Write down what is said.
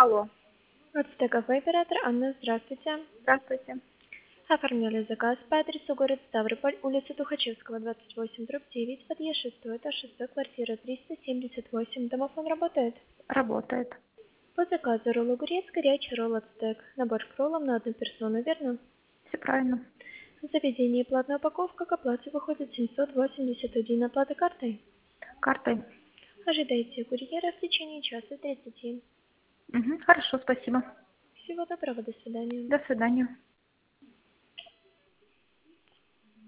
Алло, От Стеков оператор Анна, здравствуйте. здравствуйте. Оформляли заказ по адресу город Ставрополь, улица Тухачевского, 28, дробь 9, подъезд 6, этаж 6, квартира 378. Домофон работает. Работает. По заказу ролл огурец, горячий ролл от Стек. Набор к роллам на одну персону, верно? Все правильно. В заведении платная упаковка, к оплате выходит 781. Оплата картой. Картой. Ожидайте курьера в течение часа 30. Хорошо, спасибо. Всего доброго, до свидания. До свидания.